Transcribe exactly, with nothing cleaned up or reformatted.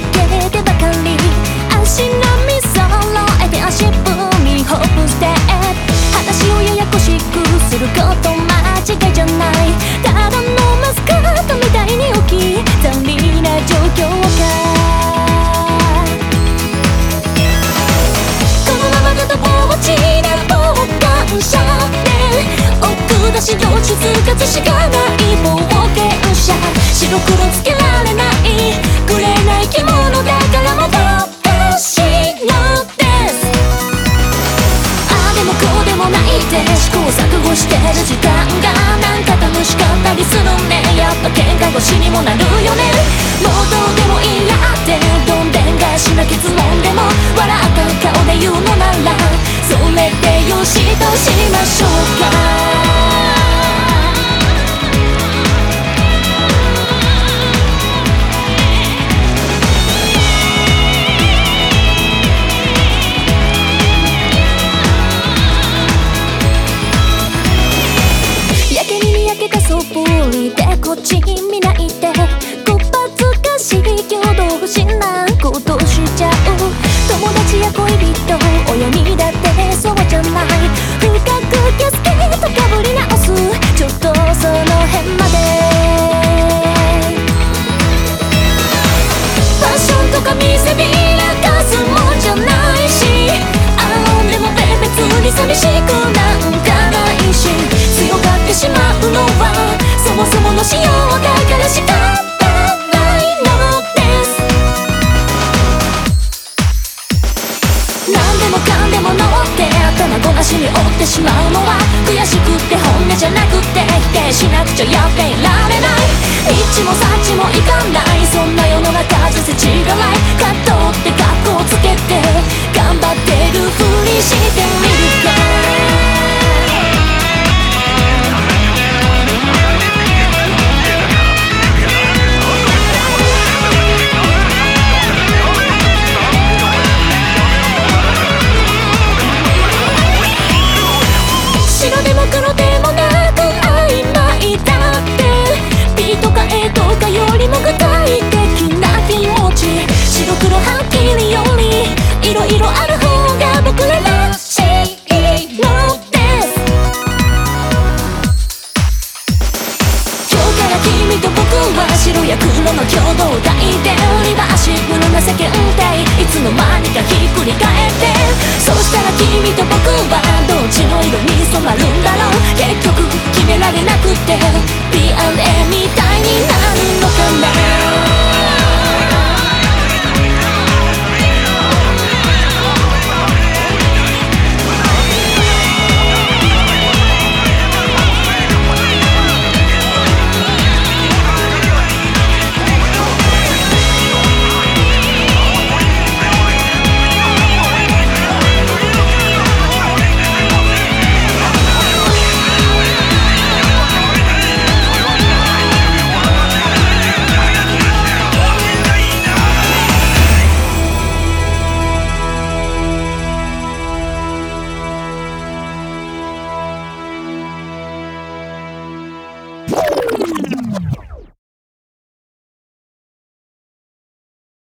けてばかり足並み揃えて足踏みホップステップ話をややこしくすること間違いじゃないただのマスカットみたいに大きい残理な状況かこのまま片方落ちな傍観者で奥出しの地図活しかない冒険者白黒つけられないグレーな生き物だからもどかしいのですああでもこうでもないって試行錯誤してる時間がなんか楽しかったりするねやっぱ喧嘩腰にもなるよねもうどうでもいいやってどんでん返しな結論でも笑った顔で言うのならそれでよしとしましょうかそぶりでこっち見ないでこっぱずかしいけど不審なことしちゃう友達や恋人親にだってそうじゃない深くキャスケットかぶり直すちょっとその辺までファッションとか見せびらかすもんじゃないしああでも別に寂しくなんかないし強がってしまうのはそもそもの仕様だから仕方ないのです何でもかんでも乗って頭ごなしに折ってしまうのは悔しくって本音じゃなくって否定しなくちゃやっていられないニッチもサッチもいかないそんな世の中じゃ世知がない葛藤って格好つけて頑張ってるふりしてみるか白でも黒でもなく曖昧だって美とか絵とかよりも具体的な気持ち白黒はっきりよりいろいろある